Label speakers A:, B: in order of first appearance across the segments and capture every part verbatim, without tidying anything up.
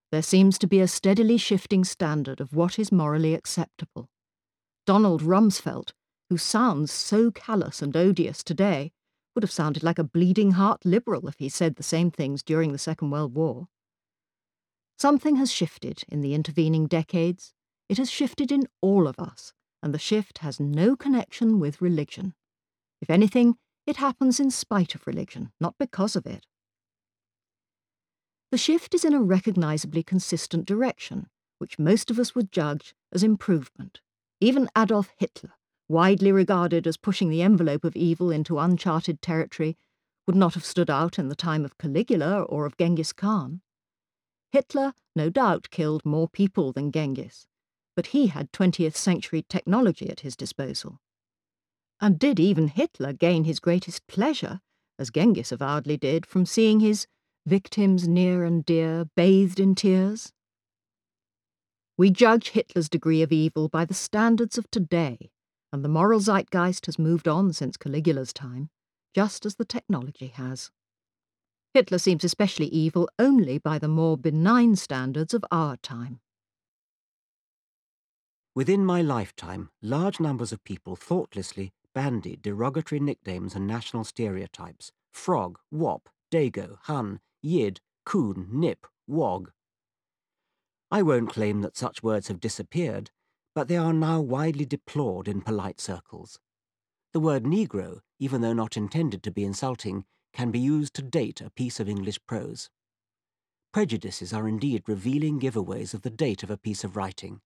A: There seems to be a steadily shifting standard of what is morally acceptable. Donald Rumsfeld, who sounds so callous and odious today, would have sounded like a bleeding heart liberal if he said the same things during the Second World War. Something has shifted in the intervening decades. It has shifted in all of us, and the shift has no connection with religion. If anything, it happens in spite of religion, not because of it. The shift is in a recognisably consistent direction, which most of us would judge as improvement. Even Adolf Hitler, widely regarded as pushing the envelope of evil into uncharted territory, would not have stood out in the time of Caligula or of Genghis Khan. Hitler, no doubt, killed more people than Genghis, but he had twentieth century technology at his disposal. And did even Hitler gain his greatest pleasure, as Genghis avowedly did, from seeing his victims near and dear bathed in tears? We judge Hitler's degree of evil by the standards of today, and the moral zeitgeist has moved on since Caligula's time, just as the technology has. Hitler seems especially evil only by the more benign standards of our time.
B: Within my lifetime, large numbers of people thoughtlessly bandied derogatory nicknames and national stereotypes: frog, wop, dago, hun, yid, coon, nip, wog. I won't claim that such words have disappeared, but they are now widely deplored in polite circles. The word Negro, even though not intended to be insulting, can be used to date a piece of English prose. Prejudices are indeed revealing giveaways of the date of a piece of writing.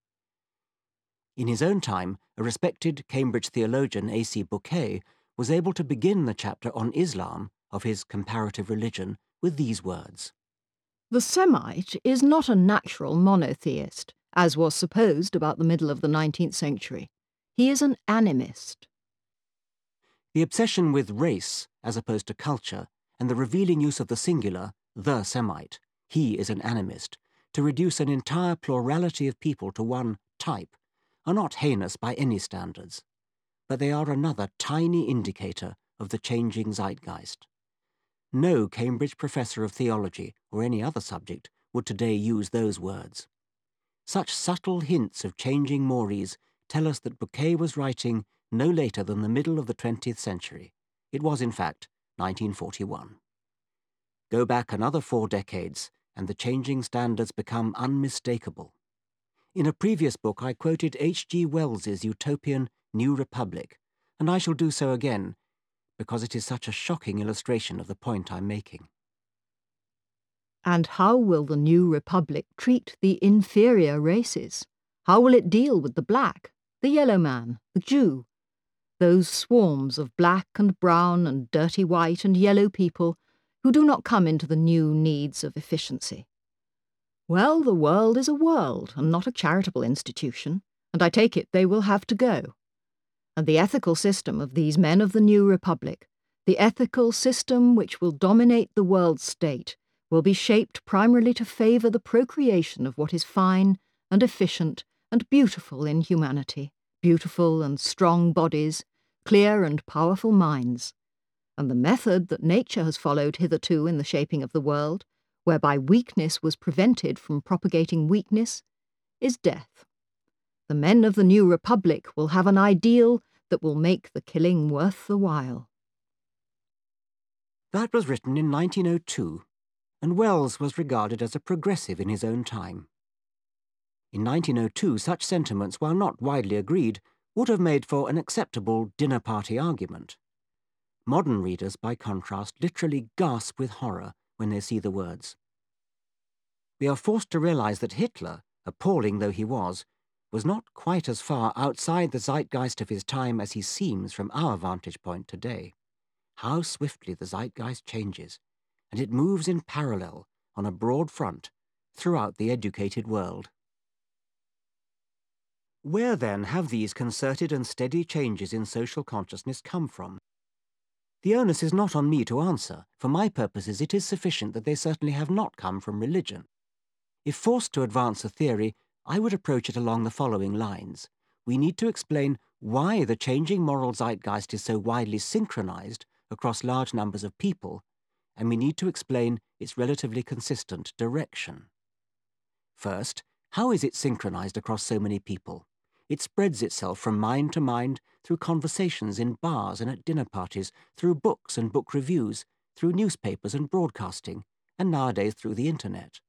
B: In his own time, a respected Cambridge theologian, A C Bouquet, was able to begin the chapter on Islam of his comparative religion with these words:
A: The Semite is not a natural monotheist, as was supposed about the middle of the nineteenth century. He is an animist.
B: The obsession with race, as opposed to culture, and the revealing use of the singular, the Semite, he is an animist, to reduce an entire plurality of people to one type, are not heinous by any standards, but they are another tiny indicator of the changing zeitgeist. No Cambridge professor of theology or any other subject would today use those words. Such subtle hints of changing mores tell us that Bouquet was writing no later than the middle of the twentieth century. It was, in fact, nineteen forty-one. Go back another four decades, and the changing standards become unmistakable. In a previous book, I quoted H G Wells's utopian New Republic, and I shall do so again, because it is such a shocking illustration of the point I'm making.
A: And how will the new republic treat the inferior races? How will it deal with the black, the yellow man, the Jew? Those swarms of black and brown and dirty white and yellow people who do not come into the new needs of efficiency. Well, the world is a world and not a charitable institution, and I take it they will have to go. And the ethical system of these men of the new republic, the ethical system which will dominate the world state, will be shaped primarily to favour the procreation of what is fine and efficient and beautiful in humanity, beautiful and strong bodies, clear and powerful minds. And the method that nature has followed hitherto in the shaping of the world, whereby weakness was prevented from propagating weakness, is death. The men of the new republic will have an ideal that will make the killing worth the while.
B: That was written in nineteen oh two, and Wells was regarded as a progressive in his own time. In nineteen oh two, such sentiments, while not widely agreed, would have made for an acceptable dinner-party argument. Modern readers, by contrast, literally gasp with horror when they see the words. We are forced to realize that Hitler, appalling though he was, was not quite as far outside the zeitgeist of his time as he seems from our vantage point today. How swiftly the zeitgeist changes, and it moves in parallel, on a broad front, throughout the educated world. Where, then, have these concerted and steady changes in social consciousness come from? The onus is not on me to answer. For my purposes, it is sufficient that they certainly have not come from religion. If forced to advance a theory, I would approach it along the following lines. We need to explain why the changing moral zeitgeist is so widely synchronized across large numbers of people, and we need to explain its relatively consistent direction. First, how is it synchronized across so many people? It spreads itself from mind to mind through conversations in bars and at dinner parties, through books and book reviews, through newspapers and broadcasting, and nowadays through the internet.